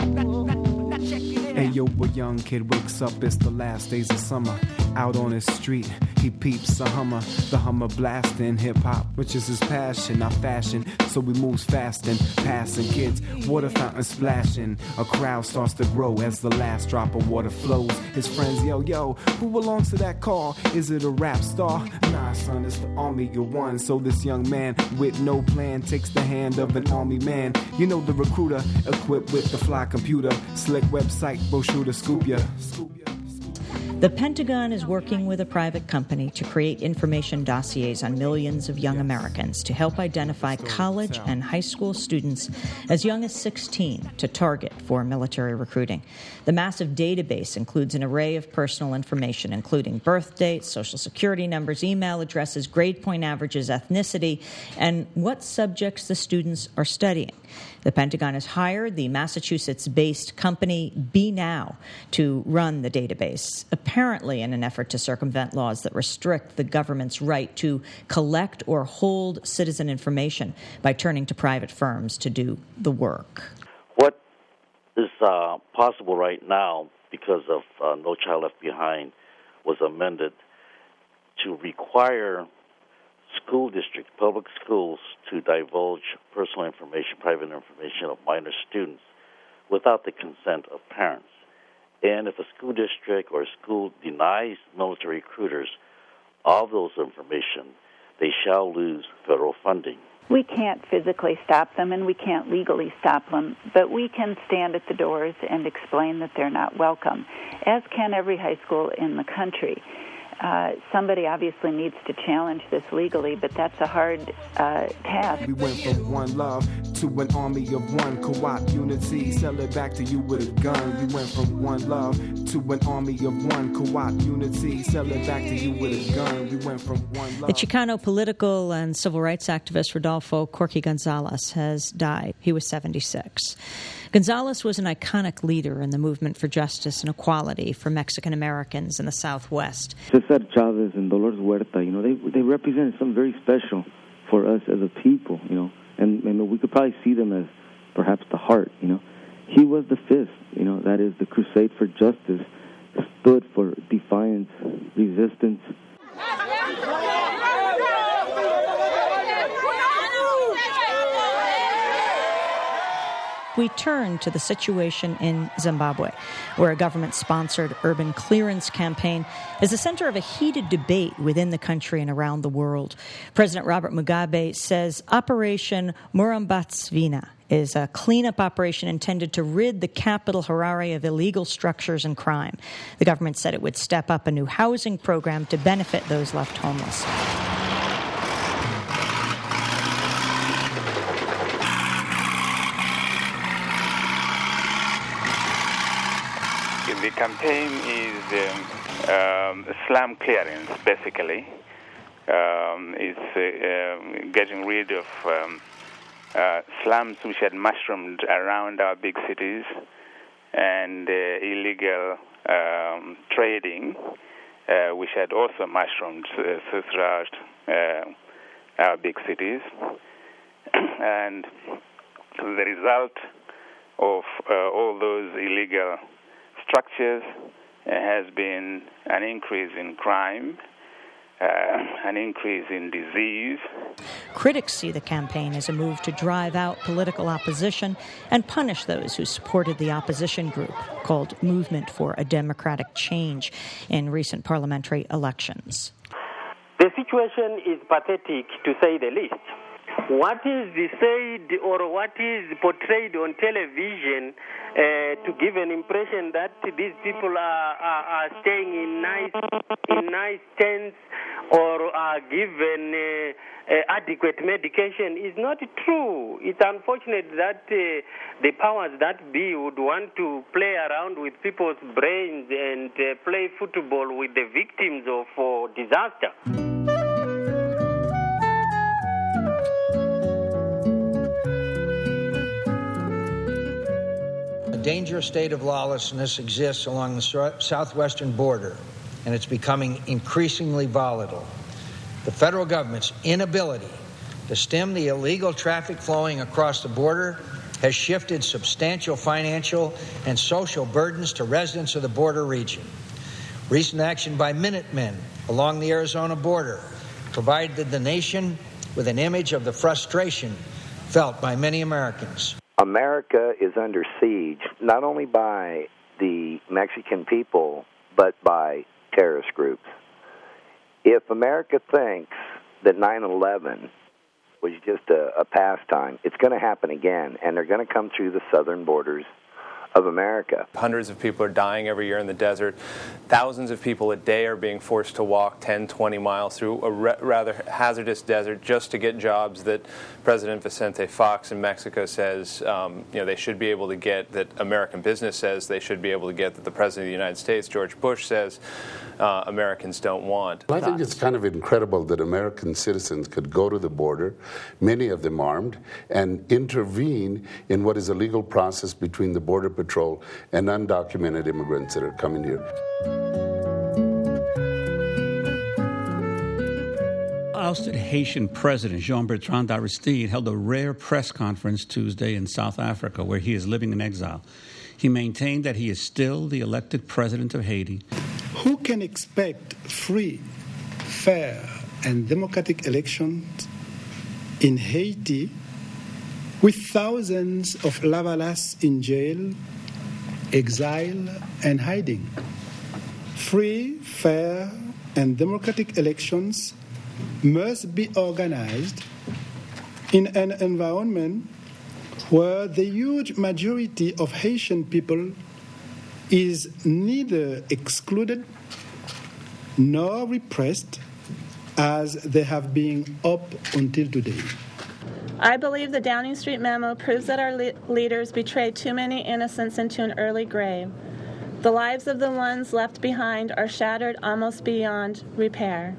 Hey yo, a young kid wakes up, it's the last days of summer. Out on his street, he peeps a Hummer. The Hummer blasting hip-hop, which is his passion, not fashion. So he moves fast and passing kids, water fountain splashing. A crowd starts to grow as the last drop of water flows. His friends yell, yo, who belongs to that car? Is it a rap star? Nah, son, it's the army of one. So this young man with no plan takes the hand of an army man. You know the recruiter, equipped with the fly computer, slick website, brochure to scoop ya. The Pentagon is working with a private company to create information dossiers on millions of young Americans to help identify college and high school students as young as 16 to target for military recruiting. The massive database includes an array of personal information, including birth dates, social security numbers, email addresses, grade point averages, ethnicity, and what subjects the students are studying. The Pentagon has hired the Massachusetts-based company BeNow to run the database, apparently in an effort to circumvent laws that restrict the government's right to collect or hold citizen information by turning to private firms to do the work. What is possible right now, because of No Child Left Behind, was amended to require school districts, public schools, to divulge personal information, private information of minor students without the consent of parents. And if a school district or a school denies military recruiters of those information, they shall lose federal funding. We can't physically stop them, and we can't legally stop them, but we can stand at the doors and explain that they're not welcome, as can every high school in the country. Somebody obviously needs to challenge this legally, but that's a hard task. We went from one love to an army of one, co-op unity, sell it back to you with a gun. We went from one love to an army of one, co-op unity, sell it back to you with a gun. We went from one love. The Chicano political and civil rights activist Rodolfo Corky Gonzalez has died. He was 76. Gonzalez was an iconic leader in the movement for justice and equality for Mexican Americans in the Southwest. Cesar Chavez and Dolores Huerta, they represented something very special for us as a people, and we could probably see them as perhaps the heart, He was the fist, that is the crusade for justice, stood for defiance, resistance. We turn to the situation in Zimbabwe, where a government-sponsored urban clearance campaign is the center of a heated debate within the country and around the world. President Robert Mugabe says Operation Murambatsvina is a cleanup operation intended to rid the capital, Harare, of illegal structures and crime. The government said it would step up a new housing program to benefit those left homeless. The campaign is slum clearance, basically. It's getting rid of slums which had mushroomed around our big cities and illegal trading, which had also mushroomed throughout our big cities. And the result of all those illegal structures has been an increase in crime, an increase in disease. Critics see the campaign as a move to drive out political opposition and punish those who supported the opposition group called Movement for a Democratic Change in recent parliamentary elections. The situation is pathetic, to say the least. What is said or what is portrayed on television to give an impression that these people are staying in nice tents or are given adequate medication is not true. It's unfortunate that the powers that be would want to play around with people's brains and play football with the victims of disaster. dangerous state of lawlessness exists along the southwestern border, and it's becoming increasingly volatile. The federal government's inability to stem the illegal traffic flowing across the border has shifted substantial financial and social burdens to residents of the border region. Recent action by Minutemen along the Arizona border provided the nation with an image of the frustration felt by many Americans. America is under siege, not only by the Mexican people, but by terrorist groups. If America thinks that 9/11 was just a pastime, it's going to happen again, and they're going to come through the southern borders of America. Hundreds of people are dying every year in the desert. Thousands of people a day are being forced to walk 10, 20 miles through a rather hazardous desert just to get jobs that President Vicente Fox in Mexico says they should be able to get, that American business says they should be able to get, that the President of the United States, George Bush, says Americans don't want. I think it's kind of incredible that American citizens could go to the border, many of them armed, and intervene in what is a legal process between the Border Patrol and undocumented immigrants that are coming here. Ousted Haitian President Jean-Bertrand Aristide held a rare press conference Tuesday in South Africa, where he is living in exile. He maintained that he is still the elected president of Haiti. Who can expect free, fair, and democratic elections in Haiti with thousands of Lavalas in jail, exile, and hiding? Free, fair, and democratic elections must be organized in an environment where the huge majority of Haitian people is neither excluded nor repressed as they have been up until today. I believe the Downing Street memo proves that our leaders betrayed too many innocents into an early grave. The lives of the ones left behind are shattered almost beyond repair.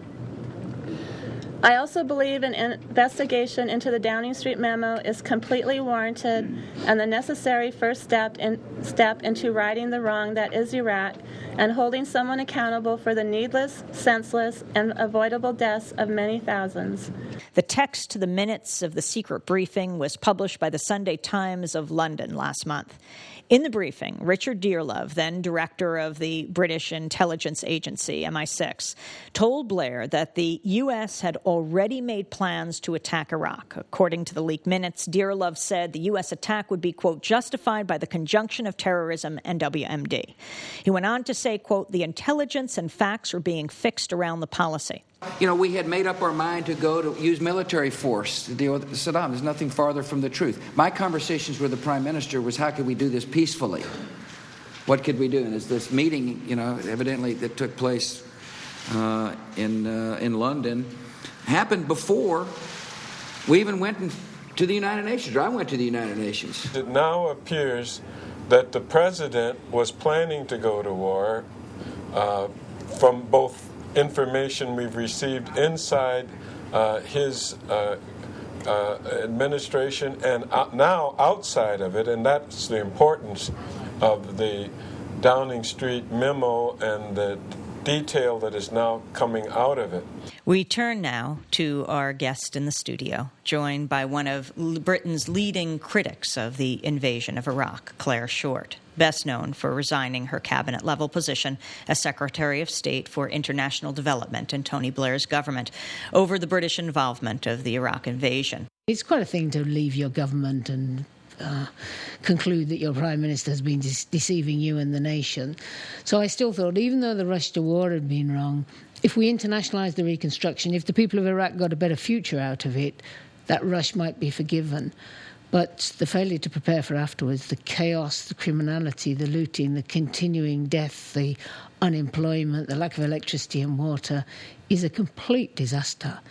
I also believe an investigation into the Downing Street memo is completely warranted and the necessary first step into righting the wrong that is Iraq and holding someone accountable for the needless, senseless, and avoidable deaths of many thousands. The text to the minutes of the secret briefing was published by the Sunday Times of London last month. In the briefing, Richard Dearlove, then director of the British intelligence agency, MI6, told Blair that the U.S. had already made plans to attack Iraq. According to the leaked minutes, Dearlove said the U.S. attack would be, quote, justified by the conjunction of terrorism and WMD. He went on to say, quote, the intelligence and facts are being fixed around the policy. You know, we had made up our mind to go to use military force to deal with Saddam. There's nothing farther from the truth. My conversations with the Prime Minister was, how could we do this peacefully? What could we do? And as this meeting, evidently that took place in London, happened before we even went to the United Nations, or I went to the United Nations. It now appears that the President was planning to go to war from both information we've received inside his administration and now outside of it, and that's the importance of the Downing Street memo and the detail that is now coming out of it. We turn now to our guest in the studio, joined by one of Britain's leading critics of the invasion of Iraq, Claire Short, best known for resigning her cabinet-level position as Secretary of State for International Development in Tony Blair's government over the British involvement of the Iraq invasion. It's quite a thing to leave your government and conclude that your Prime Minister has been deceiving you and the nation. So I still thought, even though the rush to war had been wrong, if we internationalised the reconstruction, if the people of Iraq got a better future out of it, that rush might be forgiven. But the failure to prepare for afterwards, the chaos, the criminality, the looting, the continuing death, the unemployment, the lack of electricity and water is a complete disaster.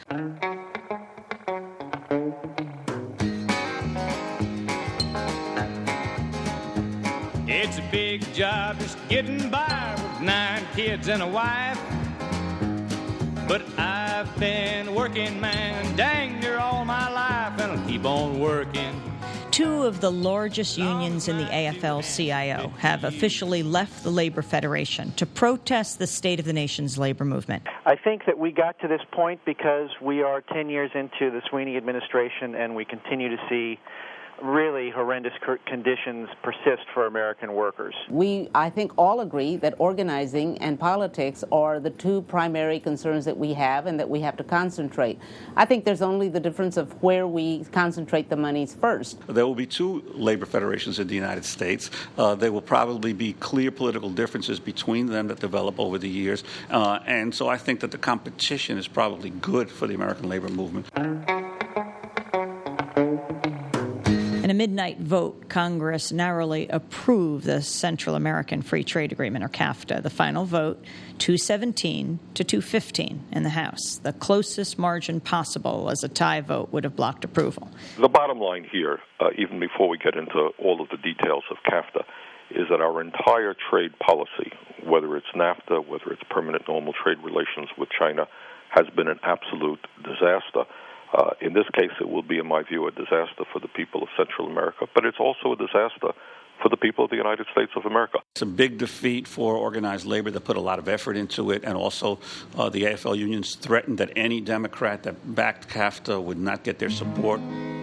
It's a big job just getting by with 9 kids and a wife. But I've been working, man, dang near all my life, and I'll keep on working. Two of the largest unions in the AFL-CIO have officially left the Labor Federation to protest the state of the nation's labor movement. I think that we got to this point because we are 10 years into the Sweeney administration and we continue to see really horrendous conditions persist for American workers. We, I think, all agree that organizing and politics are the two primary concerns that we have and that we have to concentrate. I think there's only the difference of where we concentrate the monies first. There will be two labor federations in the United States. There will probably be clear political differences between them that develop over the years. And so I think that the competition is probably good for the American labor movement. In a midnight vote, Congress narrowly approved the Central American Free Trade Agreement, or CAFTA. The final vote, 217 to 215 in the House. The closest margin possible, as a tie vote would have blocked approval. The bottom line here, even before we get into all of the details of CAFTA, is that our entire trade policy, whether it's NAFTA, whether it's permanent normal trade relations with China, has been an absolute disaster. In this case, it will be, in my view, a disaster for the people of Central America, but it's also a disaster for the people of the United States of America. It's a big defeat for organized labor that put a lot of effort into it, and also the AFL unions threatened that any Democrat that backed CAFTA would not get their support.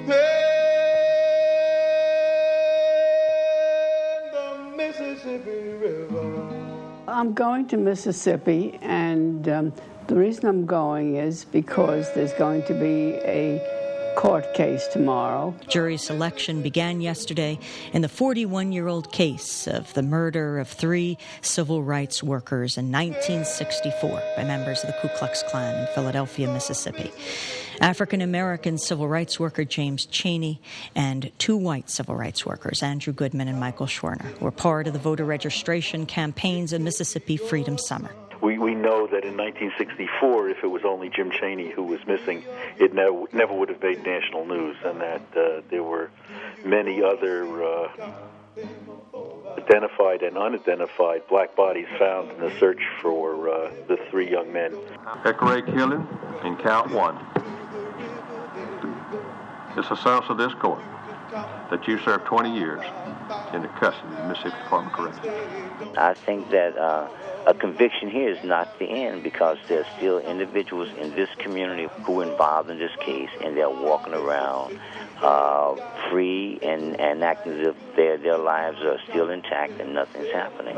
I'm going to Mississippi, and the reason I'm going is because there's going to be a court case tomorrow. Jury selection began yesterday in the 41-year-old case of the murder of 3 civil rights workers in 1964 by members of the Ku Klux Klan in Philadelphia, Mississippi. African-American civil rights worker James Chaney and 2 white civil rights workers, Andrew Goodman and Michael Schwerner, were part of the voter registration campaigns of Mississippi Freedom Summer. We know that in 1964, if it was only Jim Chaney who was missing, it never would have made national news, and that there were many other identified and unidentified black bodies found in the search for the 3 young men. Hickory killing in count 1. It's a sense of this court that you served 20 years in the custody of the Mississippi Department of Corrections. I think that a conviction here is not the end, because there's still individuals in this community who are involved in this case, and they're walking around free and acting as if their lives are still intact and nothing's happening.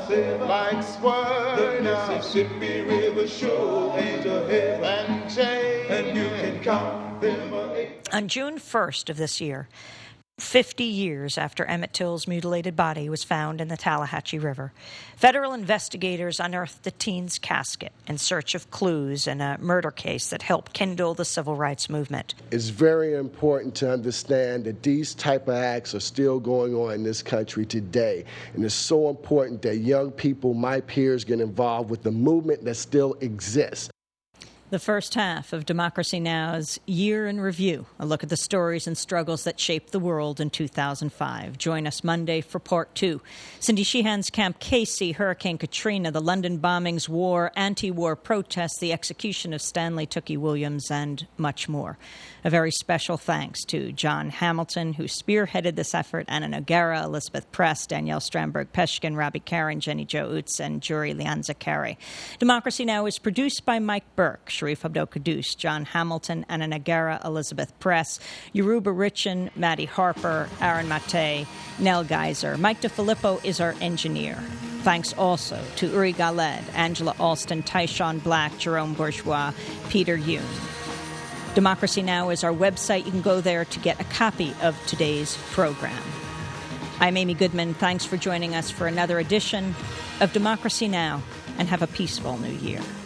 Mississippi River shows a heaven chain, and you can count them. On June 1st of this year, 50 years after Emmett Till's mutilated body was found in the Tallahatchie River, federal investigators unearthed the teen's casket in search of clues in a murder case that helped kindle the civil rights movement. It's very important to understand that these type of acts are still going on in this country today. And it's so important that young people, my peers, get involved with the movement that still exists. The first half of Democracy Now!'s Year in Review, a look at the stories and struggles that shaped the world in 2005. Join us Monday for Part 2. Cindy Sheehan's Camp Casey, Hurricane Katrina, the London bombings, war, anti-war protests, the execution of Stanley Tookie Williams, and much more. A very special thanks to John Hamilton, who spearheaded this effort, Anna Noguera, Elizabeth Press, Danielle Stramberg-Peshkin, Robbie Karen, Jenny Jo Utz, and Jury Lianza Carey. Democracy Now! Is produced by Mike Burke, Sharif Abdel-Kadous, John Hamilton, Anna Noguera, Elizabeth Press, Yoruba Richin, Maddie Harper, Aaron Mate, Nell Geiser. Mike DeFilippo is our engineer. Thanks also to Uri Galed, Angela Alston, Tyshawn Black, Jerome Bourgeois, Peter Yoon. Democracy Now! Is our website. You can go there to get a copy of today's program. I'm Amy Goodman. Thanks for joining us for another edition of Democracy Now! And have a peaceful new year.